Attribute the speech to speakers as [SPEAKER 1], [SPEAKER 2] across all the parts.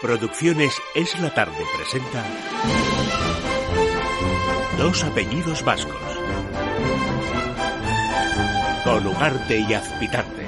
[SPEAKER 1] Producciones Es la Tarde presenta Dos apellidos vascos, con Ugarte y Azpitarte.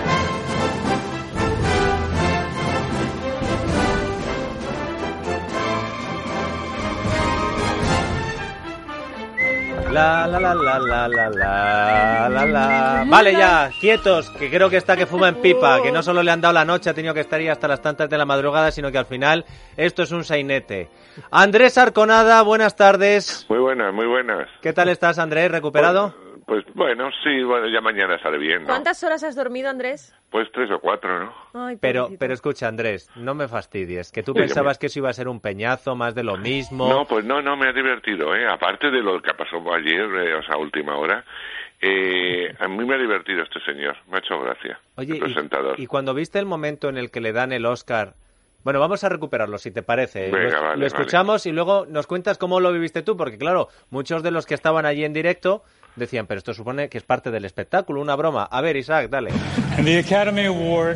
[SPEAKER 2] La. Vale ya, quietos, que creo que está que fuma en pipa, que no solo le han dado la noche, ha tenido que estar ahí hasta las tantas de la madrugada, sino que al final esto es un sainete. Andrés Arconada, buenas tardes.
[SPEAKER 3] Muy buenas, muy buenas.
[SPEAKER 2] ¿Qué tal estás, Andrés? ¿Recuperado?
[SPEAKER 3] Pues bueno, sí, bueno, ya mañana sale bien, ¿no?
[SPEAKER 4] ¿Cuántas horas has dormido, Andrés?
[SPEAKER 3] Pues 3 o 4, ¿no?
[SPEAKER 4] Ay,
[SPEAKER 2] pero escucha, Andrés, no me fastidies, que tú pensabas que eso iba a ser un peñazo, más de lo mismo.
[SPEAKER 3] No, pues no, me ha divertido, ¿eh? Aparte de lo que pasó ayer, o sea, última hora, a mí me ha divertido este señor, me ha hecho gracia.
[SPEAKER 2] Oye,
[SPEAKER 3] el presentador.
[SPEAKER 2] y cuando viste el momento en el que le dan el Oscar... Bueno, vamos a recuperarlo, si te parece.
[SPEAKER 3] Venga,
[SPEAKER 2] lo escuchamos y luego nos cuentas cómo lo viviste tú, porque claro, muchos de los que estaban allí en directo decían, pero esto supone que es parte del espectáculo, una broma. A ver, Isaac, dale.
[SPEAKER 5] And the Academy Award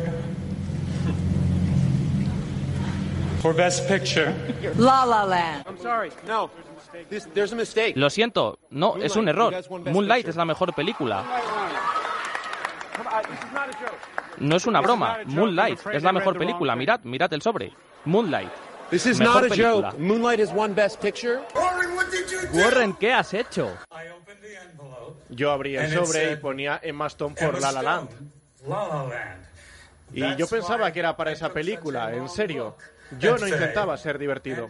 [SPEAKER 5] for Best Picture.
[SPEAKER 6] La La Land.
[SPEAKER 7] I'm sorry. No. There's a mistake.
[SPEAKER 8] Lo siento, no, es un error. Moonlight es la mejor película. No es una broma. Moonlight es la mejor película. Mirad el sobre. Moonlight.
[SPEAKER 7] This is
[SPEAKER 8] mejor
[SPEAKER 7] not a
[SPEAKER 8] película.
[SPEAKER 7] joke. Moonlight has won Best Picture.
[SPEAKER 8] Warren, ¿qué has hecho?
[SPEAKER 9] Yo abría el sobre y ponía Emma Stone por La La Land. Y yo pensaba que era para esa película, en serio. Yo no intentaba ser divertido.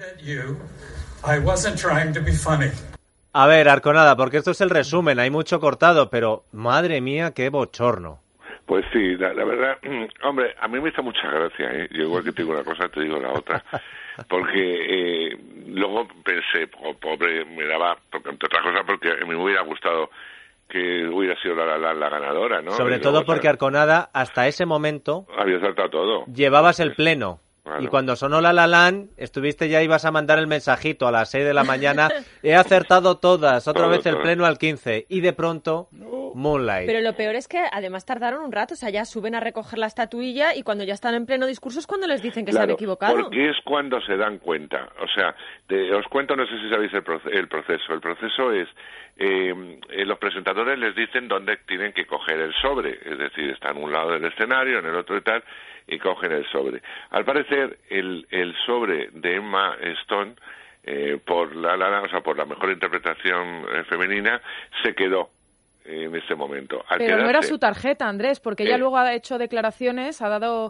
[SPEAKER 2] A ver, Arconada, porque esto es el resumen, hay mucho cortado, pero madre mía, qué bochorno.
[SPEAKER 3] Pues sí, la verdad, hombre, a mí me hizo mucha gracia, ¿eh? Yo igual que te digo una cosa, te digo la otra. Porque luego pensé, pobre, me daba, porque entre otras cosas, porque a mí me hubiera gustado que hubiera sido la ganadora, ¿no?
[SPEAKER 2] Sobre todo porque Arconada, hasta ese momento...
[SPEAKER 3] había saltado todo.
[SPEAKER 2] Llevabas el pleno.
[SPEAKER 3] Claro.
[SPEAKER 2] Y cuando sonó La La Land, estuviste ya, ibas a mandar el mensajito a las 6 de la mañana. He acertado todas, otra vez el pleno al 15. Y de pronto, Moonlight.
[SPEAKER 4] Pero lo peor es que además tardaron un rato, o sea, ya suben a recoger la estatuilla y cuando ya están en pleno discurso es cuando les dicen que se han equivocado.
[SPEAKER 3] Porque es cuando se dan cuenta. O sea, os cuento, no sé si sabéis el proceso. El proceso es, los presentadores les dicen dónde tienen que coger el sobre. Es decir, están en un lado del escenario, en el otro y tal, y cogen el sobre. Al parecer, el sobre de Emma Stone, por por la mejor interpretación femenina, se quedó en ese momento.
[SPEAKER 6] Pero no era su tarjeta, Andrés, porque ella luego ha hecho declaraciones, ha dado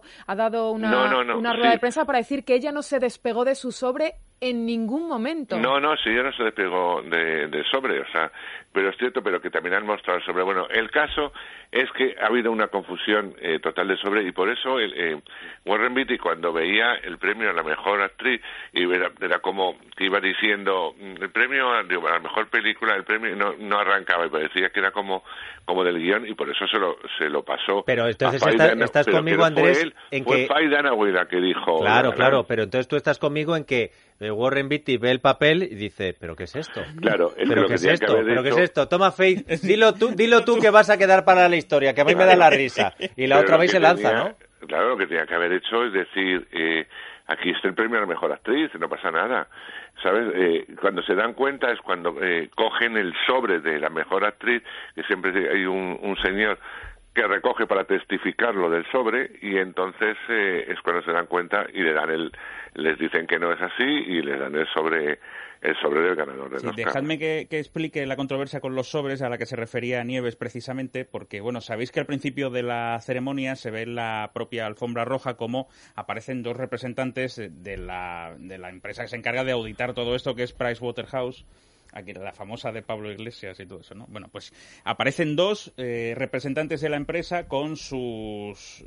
[SPEAKER 6] una rueda de prensa para decir que ella no se despegó de su sobre en ningún momento.
[SPEAKER 3] No, sí, ella no se despegó de sobre, o sea, pero es cierto, pero que también han mostrado el sobre. Bueno, el caso es que ha habido una confusión total de sobre y por eso Warren Beatty, cuando veía el premio a la mejor actriz, y era como que iba diciendo el premio a la mejor película, el premio no arrancaba y parecía que era como del guión y por eso se lo pasó.
[SPEAKER 2] Pero entonces estás
[SPEAKER 3] pero
[SPEAKER 2] conmigo, Andrés,
[SPEAKER 3] fue Faye Dunaway la que dijo.
[SPEAKER 2] Claro, pero entonces tú estás conmigo en que Warren Beatty ve el papel y dice, ¿pero qué es esto?
[SPEAKER 3] Claro,
[SPEAKER 2] ¿Pero qué es esto? ¿Pero qué es esto? Toma, Faith, dilo tú que vas a quedar para la historia, que a mí me da la risa. Y la otra vez se lanza, ¿no?
[SPEAKER 3] Claro, lo que tenía que haber hecho es decir, aquí está el premio a la mejor actriz, no pasa nada. ¿Sabes? Cuando se dan cuenta es cuando cogen el sobre de la mejor actriz, que siempre hay un señor que recoge para testificar lo del sobre y entonces es cuando se dan cuenta y les dicen que no es así y les dan el sobre del ganador del Oscar.
[SPEAKER 10] Dejadme que explique la controversia con los sobres a la que se refería Nieves precisamente, porque bueno, sabéis que al principio de la ceremonia se ve en la propia alfombra roja cómo aparecen dos representantes de la empresa que se encarga de auditar todo esto, que es Pricewaterhouse. Aquí la famosa de Pablo Iglesias y todo eso, ¿no? Bueno, pues aparecen dos representantes de la empresa con sus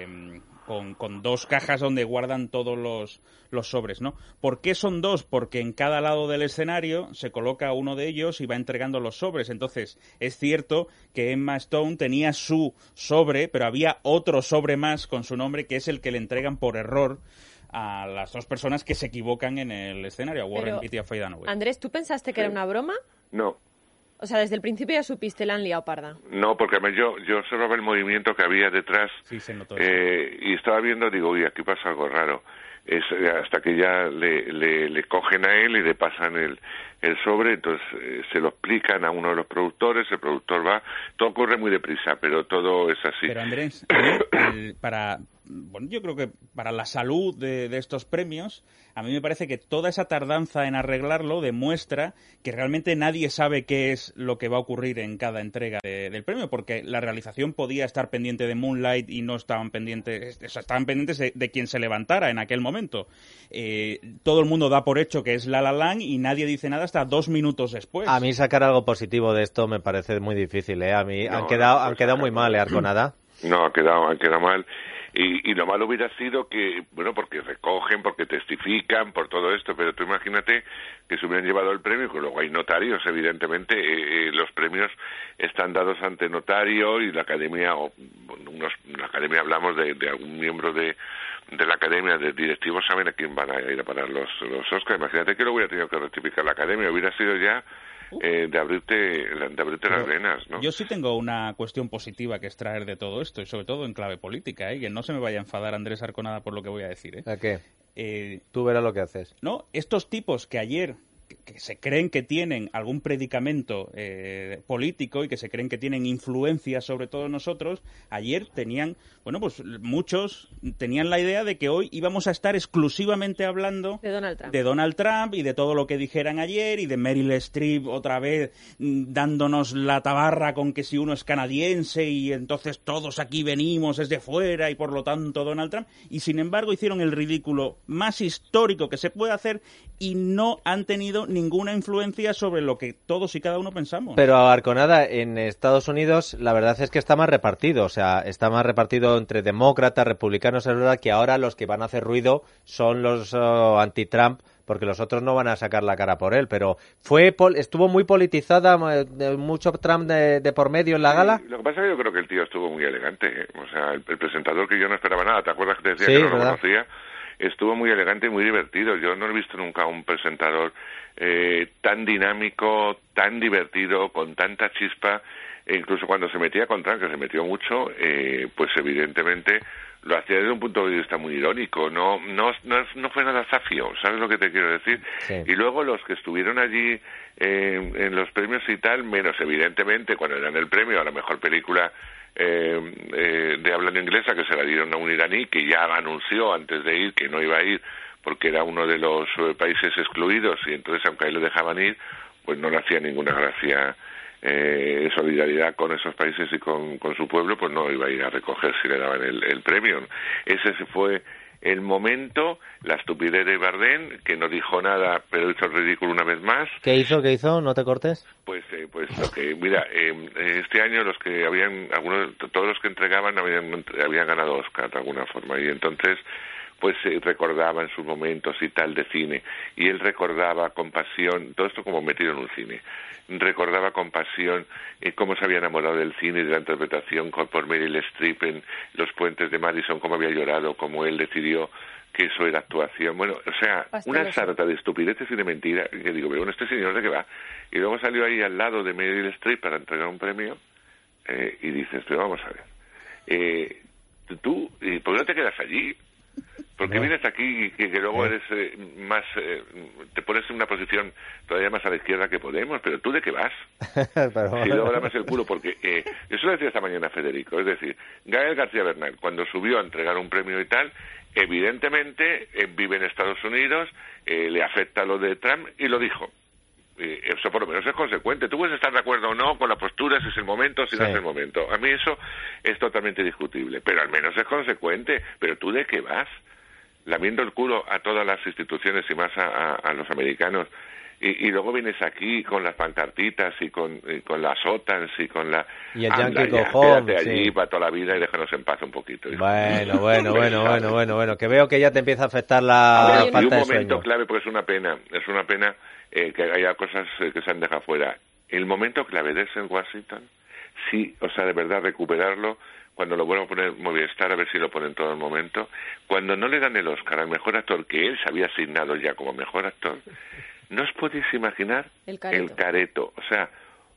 [SPEAKER 10] con dos cajas donde guardan todos los sobres, ¿no? ¿Por qué son dos? Porque en cada lado del escenario se coloca uno de ellos y va entregando los sobres. Entonces, es cierto que Emma Stone tenía su sobre, pero había otro sobre más con su nombre que es el que le entregan por error a las dos personas que se equivocan en el escenario, a Warren Beatty y a Faye Dunaway.
[SPEAKER 4] Andrés, ¿tú pensaste que era una broma?
[SPEAKER 3] No.
[SPEAKER 4] O sea, desde el principio ya supiste, la han liado parda.
[SPEAKER 3] No, porque yo observaba el movimiento que había detrás y estaba viendo, digo, uy, aquí pasa algo raro. Hasta que ya le cogen a él y le pasan el sobre, entonces se lo explican a uno de los productores, el productor va, todo corre muy deprisa, pero todo es así.
[SPEAKER 10] Pero Andrés, yo creo que para la salud de estos premios, a mí me parece que toda esa tardanza en arreglarlo demuestra que realmente nadie sabe qué es lo que va a ocurrir en cada entrega del premio, porque la realización podía estar pendiente de Moonlight y no estaban pendientes, estaban pendientes de quien se levantara en aquel momento. Todo el mundo da por hecho que es La La Land y nadie dice nada hasta 2 minutos después.
[SPEAKER 2] A mí sacar algo positivo de esto me parece muy difícil, ¿eh? A mí han quedado muy mal, Arconada.
[SPEAKER 3] No, ha quedado mal. Y lo malo hubiera sido que, bueno, porque recogen, porque testifican, por todo esto, pero tú imagínate que se hubieran llevado el premio, que luego hay notarios, evidentemente, los premios están dados ante notario y la academia, la academia hablamos de algún miembro de la academia, de directivos, saben a quién van a ir a parar los Oscars. Imagínate que lo hubiera tenido que rectificar la academia, hubiera sido ya de abrirte las venas, ¿no?
[SPEAKER 10] Yo sí tengo una cuestión positiva que extraer de todo esto, y sobre todo en clave política, que no se me vaya a enfadar Andrés Arconada por lo que voy a decir.
[SPEAKER 2] ¿A qué? Tú verás lo que haces.
[SPEAKER 10] No, estos tipos que ayer que se creen que tienen algún predicamento político y que se creen que tienen influencia sobre todos nosotros, ayer tenían, muchos tenían la idea de que hoy íbamos a estar exclusivamente hablando de Donald Trump y de todo lo que dijeran ayer y de Meryl Streep otra vez dándonos la tabarra con que si uno es canadiense y entonces todos aquí venimos desde fuera y por lo tanto Donald Trump, y sin embargo hicieron el ridículo más histórico que se puede hacer y no han tenido ninguna influencia sobre lo que todos y cada uno pensamos.
[SPEAKER 2] Pero Arconada, en Estados Unidos la verdad es que está más repartido, o sea, está más repartido entre demócratas, republicanos, es verdad que ahora los que van a hacer ruido son los anti-Trump, porque los otros no van a sacar la cara por él, pero estuvo muy politizada, mucho Trump de por medio en la gala.
[SPEAKER 3] Lo que pasa es que yo creo que el tío estuvo muy elegante, o sea, el presentador, que yo no esperaba nada, ¿te acuerdas que te decía que no lo conocía? Estuvo muy elegante y muy divertido. Yo no he visto nunca un presentador tan dinámico, tan divertido, con tanta chispa, e incluso cuando se metía con Trump, que se metió mucho, pues evidentemente lo hacía desde un punto de vista muy irónico, no fue nada zafio, ¿sabes lo que te quiero decir? Sí. Y luego los que estuvieron allí en los premios y tal, menos evidentemente cuando eran el premio a la mejor película de habla no inglesa, que se la dieron a un iraní que ya anunció antes de ir que no iba a ir porque era uno de los países excluidos, y entonces aunque ahí lo dejaban ir, pues no le hacía ninguna gracia solidaridad con esos países y con su pueblo, pues no iba a ir a recoger si le daban el premio. Ese fue el momento, la estupidez de Bardem, que no dijo nada, pero hizo el ridículo una vez más.
[SPEAKER 2] ¿Qué hizo? ¿No te cortes?
[SPEAKER 3] Pues lo que, mira, este año todos los que entregaban habían ganado Oscar de alguna forma, y entonces pues recordaba en sus momentos y tal de cine, y él recordaba con pasión, todo esto como metido en un cine, recordaba con pasión cómo se había enamorado del cine y de la interpretación por Meryl Streep en Los puentes de Madison, cómo había llorado, cómo él decidió que eso era actuación. Bueno, o sea, una sarta de estupideces y de mentira, que digo, bueno, este señor ¿de qué va? Y luego salió ahí al lado de Meryl Streep para entregar un premio, y dices, pero vamos a ver, tú, ¿por qué no te quedas allí? Porque vienes aquí y que luego eres más, te pones en una posición todavía más a la izquierda que Podemos, pero ¿tú de qué vas? Si luego lamas el culo, porque yo se lo decía esta mañana a Federico, es decir, Gael García Bernal, cuando subió a entregar un premio y tal, evidentemente vive en Estados Unidos, le afecta lo de Trump y lo dijo. Eso por lo menos es consecuente. Tú puedes estar de acuerdo o no con la postura, si es el momento, si no es el momento. A mí eso es totalmente discutible, pero al menos es consecuente. Pero ¿tú de qué vas? Lamiendo el culo a todas las instituciones y más a los americanos, y luego vienes aquí con las pancartitas y con las OTANs y con la...
[SPEAKER 2] Y el Yankee Cojón,
[SPEAKER 3] quédate allí para toda la vida y déjanos en paz un poquito.
[SPEAKER 2] Bueno, que veo que ya te empieza a afectar la falta de sueño.
[SPEAKER 3] Y un momento clave, porque es una pena que haya cosas que se han dejado fuera. El momento clave de ese en Washington, sí, o sea, de verdad, recuperarlo, cuando lo vuelvan a poner Movistar, a ver si lo ponen todo el momento, cuando no le dan el Oscar al mejor actor, que él se había asignado ya como mejor actor, no os podéis imaginar el careto. O sea,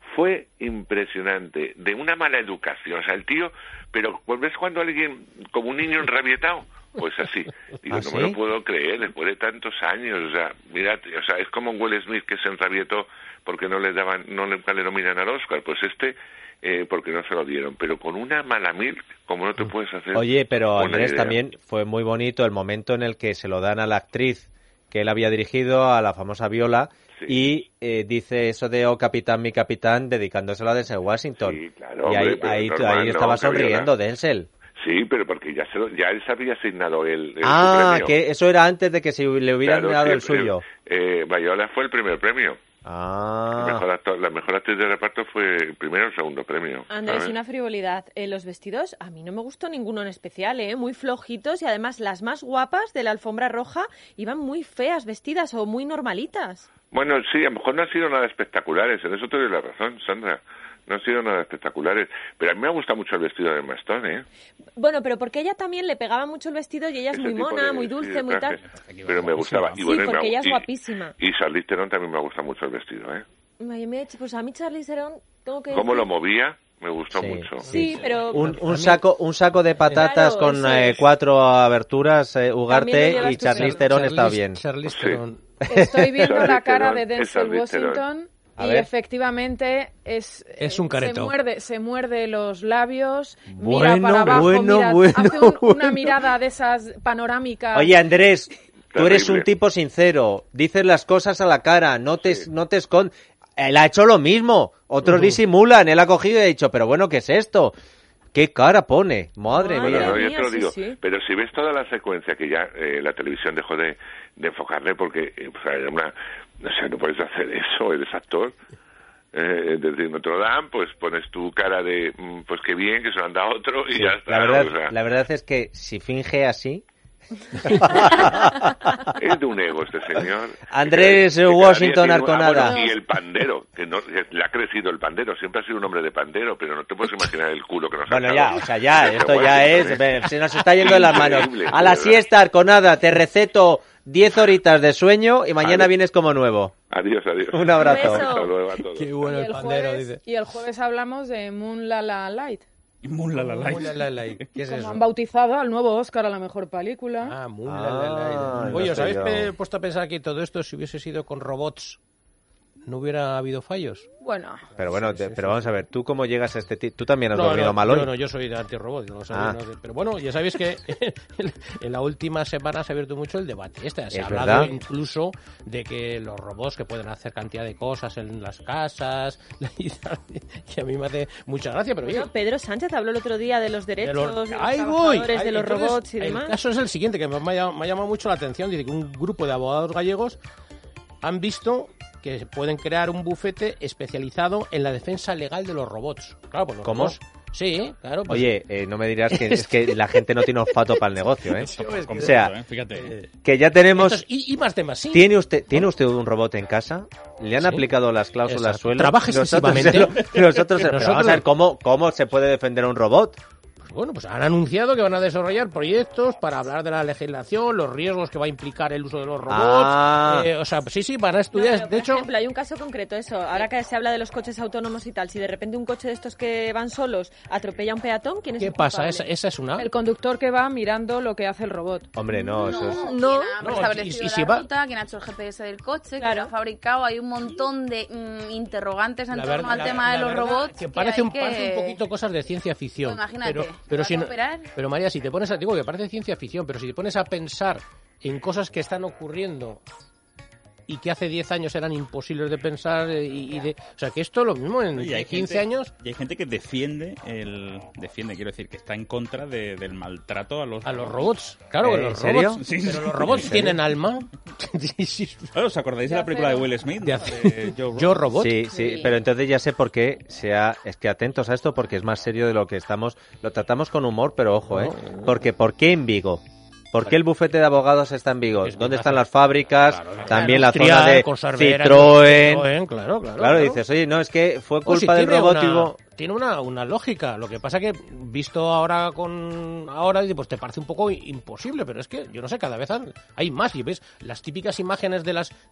[SPEAKER 3] fue impresionante, de una mala educación. O sea, el tío, pero ¿ves cuando alguien, como un niño enrabietado? Pues así. Digo,
[SPEAKER 2] ¿Ah,
[SPEAKER 3] no
[SPEAKER 2] sí?
[SPEAKER 3] me lo puedo creer, después de tantos años. O sea, mírate, o sea, es como un Will Smith que se enrabietó porque nunca le nominan al Oscar. Pues porque no se lo dieron. Pero con una mala mil, como no te puedes hacer.
[SPEAKER 2] Oye, pero
[SPEAKER 3] una
[SPEAKER 2] Andrés,
[SPEAKER 3] idea.
[SPEAKER 2] también fue muy bonito el momento en el que se lo dan a la actriz que él había dirigido, a la famosa Viola, y dice eso de "oh capitán, mi capitán", dedicándoselo a Denzel Washington.
[SPEAKER 3] Sí, claro,
[SPEAKER 2] y
[SPEAKER 3] hombre,
[SPEAKER 2] ahí
[SPEAKER 3] normal,
[SPEAKER 2] estaba
[SPEAKER 3] ¿no?
[SPEAKER 2] sonriendo Denzel.
[SPEAKER 3] Sí, pero porque ya él se había asignado el su premio.
[SPEAKER 2] Que eso era antes de que se le hubieran
[SPEAKER 3] Claro,
[SPEAKER 2] dado
[SPEAKER 3] sí,
[SPEAKER 2] el suyo.
[SPEAKER 3] Viola fue el primer premio.
[SPEAKER 2] Ah.
[SPEAKER 3] La mejor actriz de reparto fue el primero o el segundo premio.
[SPEAKER 4] Andrés,
[SPEAKER 3] ¿sabes?
[SPEAKER 4] una frivolidad. Los vestidos, a mí no me gustó ninguno en especial, muy flojitos, y además las más guapas de la alfombra roja iban muy feas vestidas o muy normalitas.
[SPEAKER 3] Bueno, sí, a lo mejor no han sido nada espectaculares, en eso te doy la razón, Sandra. No han sido nada espectaculares, pero a mí me gusta mucho el vestido de Emma Stone, ¿eh?
[SPEAKER 4] Bueno, pero porque ella también le pegaba mucho el vestido y ella es
[SPEAKER 3] Ese
[SPEAKER 4] muy
[SPEAKER 3] tipo
[SPEAKER 4] mona,
[SPEAKER 3] de-
[SPEAKER 4] muy
[SPEAKER 3] sí,
[SPEAKER 4] dulce,
[SPEAKER 3] de
[SPEAKER 4] muy
[SPEAKER 3] traje.
[SPEAKER 4] tal.
[SPEAKER 3] Pero me gustaba.
[SPEAKER 4] Sí, porque ella es guapísima.
[SPEAKER 3] Y Charlize Theron también me gusta mucho el vestido, ¿eh?
[SPEAKER 4] Pues a mí Charlize Theron, tengo que
[SPEAKER 3] Cómo
[SPEAKER 4] decir-
[SPEAKER 3] lo movía, me gustó mucho.
[SPEAKER 4] Sí, pero...
[SPEAKER 2] Un saco de patatas
[SPEAKER 4] Claro,
[SPEAKER 2] con
[SPEAKER 4] eso es.
[SPEAKER 2] 4 aberturas,
[SPEAKER 4] También
[SPEAKER 2] Ugarte
[SPEAKER 4] lo llevas
[SPEAKER 2] y
[SPEAKER 4] tú,
[SPEAKER 2] Charlize Theron está bien.
[SPEAKER 11] Charlize Theron.
[SPEAKER 6] Estoy viendo la
[SPEAKER 3] Charlize
[SPEAKER 6] cara
[SPEAKER 3] Theron,
[SPEAKER 6] de
[SPEAKER 3] es
[SPEAKER 6] Denzel
[SPEAKER 3] Charlize Theron.
[SPEAKER 6] Washington
[SPEAKER 2] A
[SPEAKER 6] y
[SPEAKER 2] ver.
[SPEAKER 6] efectivamente
[SPEAKER 11] Es un careto.
[SPEAKER 6] se muerde los labios,
[SPEAKER 2] Bueno,
[SPEAKER 6] mira para abajo,
[SPEAKER 2] bueno,
[SPEAKER 6] mira,
[SPEAKER 2] bueno,
[SPEAKER 6] hace una
[SPEAKER 2] bueno.
[SPEAKER 6] mirada de esas panorámicas.
[SPEAKER 2] Oye, Andrés, tú eres
[SPEAKER 3] Terrible.
[SPEAKER 2] un tipo sincero, dices las cosas a la cara, no te escondes. Él ha hecho lo mismo, otros disimulan, él ha cogido y ha dicho, pero bueno, ¿qué es esto? ¿Qué cara pone? Madre
[SPEAKER 4] Madre
[SPEAKER 2] mía.
[SPEAKER 3] No, yo
[SPEAKER 4] mía,
[SPEAKER 3] te lo
[SPEAKER 4] sí,
[SPEAKER 3] digo.
[SPEAKER 4] sí.
[SPEAKER 3] Pero si ves toda la secuencia que ya la televisión dejó de enfocarle porque era una... O sea, no puedes hacer eso, eres actor. Es decir, no te lo dan, pues pones tu cara de pues qué bien, que se lo han dado otro y
[SPEAKER 2] Sí,
[SPEAKER 3] ya está.
[SPEAKER 2] la verdad es que si finge así...
[SPEAKER 3] Es de un ego este señor.
[SPEAKER 2] Andrés
[SPEAKER 3] Que cada
[SPEAKER 2] Washington
[SPEAKER 3] día tiene
[SPEAKER 2] Arconada.
[SPEAKER 3] bueno, y el pandero, que le ha crecido el pandero. Siempre ha sido un hombre de pandero, pero no te puedes imaginar el culo que nos ha
[SPEAKER 2] Bueno,
[SPEAKER 3] echado.
[SPEAKER 2] ya, o sea, ya,
[SPEAKER 3] Este
[SPEAKER 2] esto ya
[SPEAKER 3] Washington,
[SPEAKER 2] es... Se nos está yendo de las manos.
[SPEAKER 3] Increíble,
[SPEAKER 2] A la
[SPEAKER 3] de verdad.
[SPEAKER 2] siesta, Arconada, te receto 10 horitas de sueño y mañana
[SPEAKER 3] Vale.
[SPEAKER 2] vienes como nuevo.
[SPEAKER 3] Adiós.
[SPEAKER 2] Un abrazo.
[SPEAKER 4] Un beso.
[SPEAKER 3] Hasta luego a todos.
[SPEAKER 11] Qué bueno
[SPEAKER 6] y
[SPEAKER 11] el
[SPEAKER 6] el
[SPEAKER 11] pandero,
[SPEAKER 6] jueves,
[SPEAKER 11] dice.
[SPEAKER 6] y el jueves hablamos de Moon La La Light.
[SPEAKER 10] Moon La La Light.
[SPEAKER 11] Moon La La Light. ¿Qué es
[SPEAKER 6] Como
[SPEAKER 11] eso?
[SPEAKER 6] han bautizado al nuevo Oscar a la mejor película.
[SPEAKER 11] Ah, Moon La La Light.
[SPEAKER 2] no
[SPEAKER 11] Oye, ¿os
[SPEAKER 2] sé
[SPEAKER 11] habéis
[SPEAKER 2] yo.
[SPEAKER 11] puesto a pensar que todo esto, si hubiese sido con robots, no hubiera habido fallos?
[SPEAKER 6] Bueno,
[SPEAKER 2] Pero bueno, pero vamos a ver, ¿tú cómo llegas a este tipo? ¿Tú también has dormido mal hoy?
[SPEAKER 11] No, yo soy de antirrobot. Yo no sabía,
[SPEAKER 2] Ah.
[SPEAKER 11] no sé. Pero bueno, ya sabéis que en la última semana se ha abierto mucho el debate. Se ha
[SPEAKER 2] Es
[SPEAKER 11] hablado
[SPEAKER 2] verdad.
[SPEAKER 11] incluso de que los robots que pueden hacer cantidad de cosas en las casas, y tal, que a mí me hace mucha gracia, pero oye,
[SPEAKER 4] Bueno, Pedro Sánchez habló el otro día de los derechos de los
[SPEAKER 11] ahí voy.
[SPEAKER 4] trabajadores, de los
[SPEAKER 11] Entonces,
[SPEAKER 4] robots y demás.
[SPEAKER 11] El caso es el siguiente, que me ha llamado mucho la atención. Dice que un grupo de abogados gallegos han visto que pueden crear un bufete especializado en la defensa legal de los robots. Claro, pues los
[SPEAKER 2] ¿Cómo?
[SPEAKER 11] robots- Sí, claro. Pues,
[SPEAKER 2] Oye, no me dirás que es que la gente no tiene olfato para el negocio, ¿eh? O
[SPEAKER 10] Completo,
[SPEAKER 2] sea,
[SPEAKER 10] fíjate.
[SPEAKER 2] que ya tenemos...
[SPEAKER 11] estos- y más temas, sí.
[SPEAKER 2] ¿Tiene usted un robot en casa? ¿Le han
[SPEAKER 11] Sí.
[SPEAKER 2] aplicado las cláusulas
[SPEAKER 11] Exacto.
[SPEAKER 2] suelo?
[SPEAKER 11] Trabaja excesivamente.
[SPEAKER 2] Nosotros, pero vamos a ver cómo se puede defender a un robot.
[SPEAKER 11] Bueno, pues han anunciado que van a desarrollar proyectos para hablar de la legislación, los riesgos que va a implicar el uso de los robots.
[SPEAKER 2] Ah.
[SPEAKER 11] O sea, sí, van a
[SPEAKER 4] No,
[SPEAKER 11] estudiar.
[SPEAKER 4] pero,
[SPEAKER 11] De
[SPEAKER 4] por
[SPEAKER 11] hecho,
[SPEAKER 4] ejemplo, hay un caso concreto, eso. Ahora que se habla de los coches autónomos y tal, si de repente un coche de estos que van solos atropella a un peatón, ¿quién es
[SPEAKER 11] ¿qué
[SPEAKER 4] el
[SPEAKER 11] pasa?
[SPEAKER 4] culpable?
[SPEAKER 11] Esa es una.
[SPEAKER 6] el conductor que va mirando lo que hace el robot.
[SPEAKER 2] Hombre, no, eso es...
[SPEAKER 4] No,
[SPEAKER 12] ¿Quién ha
[SPEAKER 11] No,
[SPEAKER 12] establecido
[SPEAKER 11] y si
[SPEAKER 12] la
[SPEAKER 11] va-
[SPEAKER 12] ruta? ¿Quién ha hecho el GPS del coche?
[SPEAKER 4] Claro.
[SPEAKER 12] ¿Quién lo ha fabricado? Hay un montón de interrogantes en torno al tema de los
[SPEAKER 11] verdad
[SPEAKER 12] robots.
[SPEAKER 11] que parece
[SPEAKER 12] hay
[SPEAKER 11] parece un poquito cosas de ciencia ficción.
[SPEAKER 12] Pues imagínate,
[SPEAKER 11] pero
[SPEAKER 12] ¿vas
[SPEAKER 11] si
[SPEAKER 12] a
[SPEAKER 11] no-
[SPEAKER 12] operar?
[SPEAKER 11] pero María, si te pones a, digo que parece ciencia ficción, pero si te pones a pensar en cosas que están ocurriendo y que hace 10 años eran imposibles de pensar o sea, que esto lo mismo en
[SPEAKER 10] Y hay
[SPEAKER 11] 15
[SPEAKER 10] gente-
[SPEAKER 11] años
[SPEAKER 10] Y hay gente que defiende, quiero decir, que está en contra del maltrato a los
[SPEAKER 11] robots. Claro,
[SPEAKER 2] ¿En
[SPEAKER 11] los
[SPEAKER 2] serio?
[SPEAKER 11] robots,
[SPEAKER 10] Sí,
[SPEAKER 11] pero
[SPEAKER 10] sí.
[SPEAKER 11] los robots
[SPEAKER 10] ¿En serio?
[SPEAKER 11] tienen alma. Sí, sí.
[SPEAKER 10] Claro, ¿os acordáis de la película de Will Smith?
[SPEAKER 11] De
[SPEAKER 10] De
[SPEAKER 11] Yo Robot.
[SPEAKER 2] Sí, pero entonces ya sé por qué es que atentos a esto porque es más serio de lo que lo tratamos con humor, pero ojo, ¿eh? Porque ¿por qué en Vigo? ¿Por qué el bufete de abogados está en Vigo? ¿Dónde están las fábricas? También la zona de Citroën. Claro, dices, oye, no, es que fue culpa del robótico.
[SPEAKER 11] Tiene una lógica. Lo que pasa que, visto ahora, pues te parece un poco imposible, pero es que, yo no sé, cada vez hay más. Y ves las típicas imágenes en las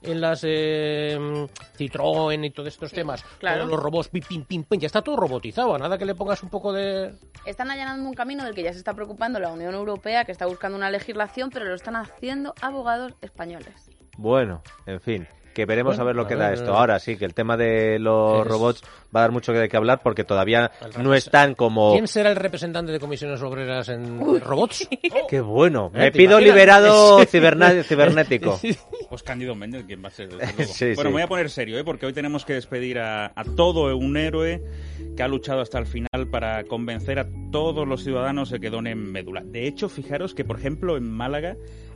[SPEAKER 11] Citroën y todos estos temas.
[SPEAKER 12] Claro.
[SPEAKER 11] Todos los robots, pim, pim, ya está todo robotizado. A nada que le pongas un poco de...
[SPEAKER 12] Están allanando un camino del que ya se está preocupando la Unión Europea, que está buscando una legislación, pero lo están haciendo abogados españoles.
[SPEAKER 2] Bueno, en fin, que veremos a ver lo que da esto. Ahora sí, que el tema de los robots va a dar mucho de qué hablar porque todavía no están como...
[SPEAKER 11] ¿Quién será el representante de comisiones obreras en robots?
[SPEAKER 2] ¡Qué bueno! Me pido liberado cibernético.
[SPEAKER 10] Pues Cándido Méndez, ¿quién va a ser? Bueno, me voy a poner serio, porque hoy tenemos que despedir a todo un héroe que ha luchado hasta el final para convencer a todos los ciudadanos de que donen médula. De hecho, fijaros que, por ejemplo, en Málaga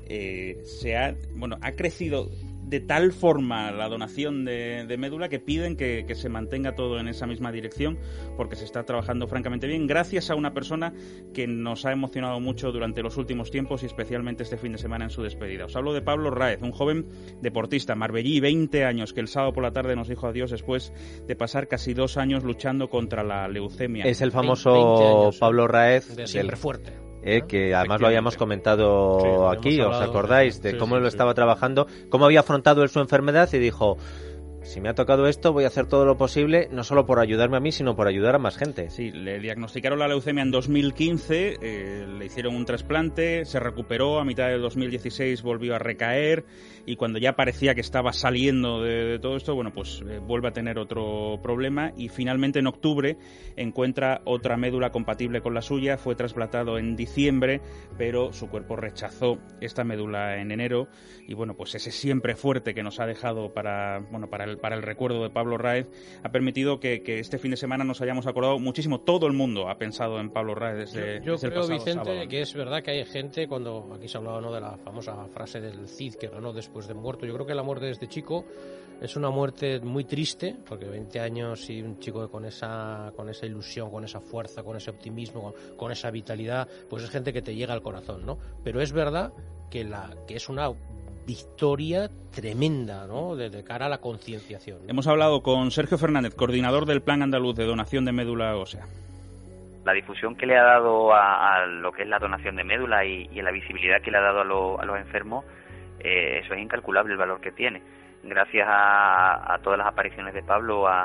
[SPEAKER 10] ha crecido de tal forma la donación de médula que piden que se mantenga todo en esa misma dirección porque se está trabajando francamente bien gracias a una persona que nos ha emocionado mucho durante los últimos tiempos y especialmente este fin de semana en su despedida. Os hablo de Pablo Ráez, un joven deportista, marbellí, 20 años, que el sábado por la tarde nos dijo adiós después de pasar casi 2 años luchando contra la leucemia.
[SPEAKER 2] Es el famoso Pablo Ráez
[SPEAKER 11] de siempre fuerte.
[SPEAKER 2] Que además lo habíamos comentado aquí, ¿os acordáis? De cómo lo estaba trabajando, cómo había afrontado él su enfermedad y dijo, si me ha tocado esto, voy a hacer todo lo posible, no solo por ayudarme a mí, sino por ayudar a más gente.
[SPEAKER 10] Sí, le diagnosticaron la leucemia en 2015, le hicieron un trasplante, se recuperó, a mitad del 2016 volvió a recaer y cuando ya parecía que estaba saliendo de todo esto, vuelve a tener otro problema y finalmente en octubre encuentra otra médula compatible con la suya, fue trasplantado en diciembre, pero su cuerpo rechazó esta médula en enero y ese siempre fuerte que nos ha dejado para el recuerdo de Pablo Ráez ha permitido que este fin de semana nos hayamos acordado muchísimo. Todo el mundo ha pensado en Pablo Ráez desde el pasado
[SPEAKER 11] creo, Vicente,
[SPEAKER 10] sábado.
[SPEAKER 11] que es verdad que hay gente, cuando aquí se ha hablado de la famosa frase del Cid que ganó después de muerto, yo creo que la muerte de este chico es una muerte muy triste, porque 20 años y un chico con esa ilusión, con esa fuerza, con ese optimismo, con esa vitalidad, pues es gente que te llega al corazón, ¿no? Pero es verdad que es una victoria tremenda, ¿no? De cara a la concienciación, ¿no?
[SPEAKER 10] Hemos hablado con Sergio Fernández, coordinador del Plan Andaluz de Donación de Médula Ósea.
[SPEAKER 13] La difusión que le ha dado a lo que es la donación de médula y la visibilidad que le ha dado a los enfermos, eso es incalculable el valor que tiene. Gracias a todas las apariciones de Pablo, a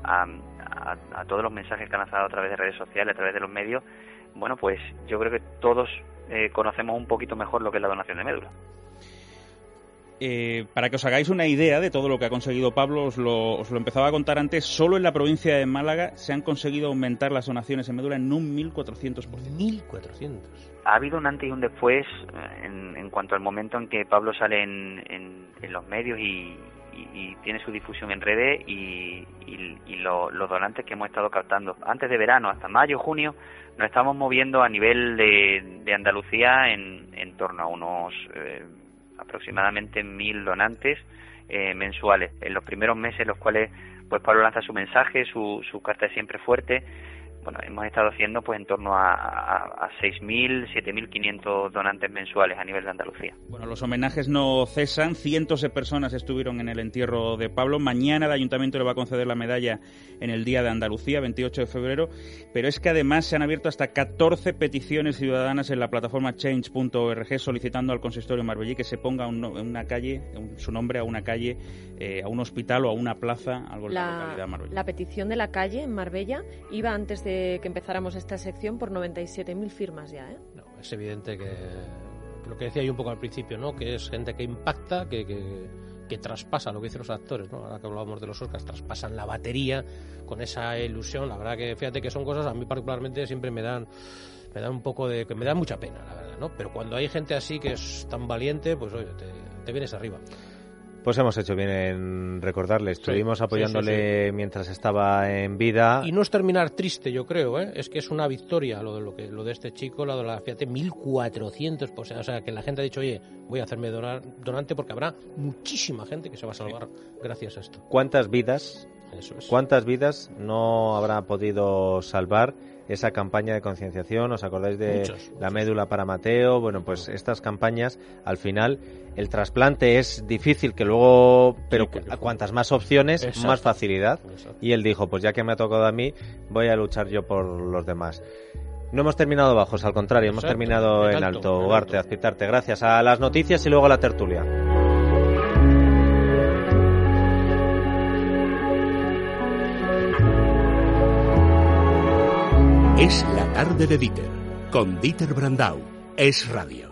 [SPEAKER 13] todos los mensajes que han lanzado a través de redes sociales, a través de los medios, yo creo que todos conocemos un poquito mejor lo que es la donación de médula.
[SPEAKER 10] Para que os hagáis una idea de todo lo que ha conseguido Pablo, os lo empezaba a contar antes, solo en la provincia de Málaga se han conseguido aumentar las donaciones en médula en un 1.400%.
[SPEAKER 11] 1.400.
[SPEAKER 13] Ha habido un antes y un después en cuanto al momento en que Pablo sale en los medios y tiene su difusión en redes y los donantes que hemos estado captando. Antes de verano, hasta mayo, junio, nos estamos moviendo a nivel de Andalucía en torno a unos... aproximadamente 1.000 donantes mensuales. En los primeros meses en los cuales Pablo lanza su mensaje, su carta de siempre fuerte, hemos estado haciendo en torno a 6.000, 7.500 donantes mensuales a nivel de Andalucía.
[SPEAKER 10] Los homenajes no cesan, cientos de personas estuvieron en el entierro de Pablo. Mañana el Ayuntamiento le va a conceder la medalla en el Día de Andalucía, 28 de febrero, pero es que además se han abierto hasta 14 peticiones ciudadanas en la plataforma change.org solicitando al consistorio marbellí que se ponga una calle, su nombre a una calle, a un hospital o a una plaza, algo en la localidad marbellí.
[SPEAKER 4] La petición de la calle en Marbella iba antes de que empezáramos esta sección por 97.000 firmas ya, ¿eh?
[SPEAKER 11] No, es evidente que lo que decía yo un poco al principio, ¿no? Que es gente que impacta, que traspasa lo que dicen los actores, ¿no? Ahora que hablábamos de los Oscars, traspasan la batería con esa ilusión. La verdad que fíjate que son cosas, a mí particularmente siempre me dan un poco de... que me dan mucha pena, la verdad, ¿no? Pero cuando hay gente así que es tan valiente, pues oye, te vienes arriba.
[SPEAKER 2] Pues hemos hecho bien en recordarle. Estuvimos apoyándole mientras estaba en vida.
[SPEAKER 11] Y no es terminar triste, yo creo, ¿eh? Es que es una victoria lo de este chico, fíjate, 1.400, o sea, que la gente ha dicho, oye, voy a hacerme donante porque habrá muchísima gente que se va a salvar gracias a esto.
[SPEAKER 2] ¿Cuántas vidas no habrá podido salvar esa campaña de concienciación. ¿Os acordáis de
[SPEAKER 11] Muchos.
[SPEAKER 2] la médula para Mateo? Bueno, pues estas campañas, al final, el trasplante es difícil, que luego, pero cuantas más opciones,
[SPEAKER 11] Exacto.
[SPEAKER 2] más facilidad.
[SPEAKER 11] Exacto.
[SPEAKER 2] Y él dijo, pues ya que me ha tocado a mí, voy a luchar yo por los demás. No hemos terminado bajos, al contrario, hemos
[SPEAKER 11] Exacto,
[SPEAKER 2] terminado en alto. Ugarte, Azpitarte, gracias a las noticias y luego a la tertulia.
[SPEAKER 1] Es la tarde de Dieter, con Dieter Brandau. Es Radio.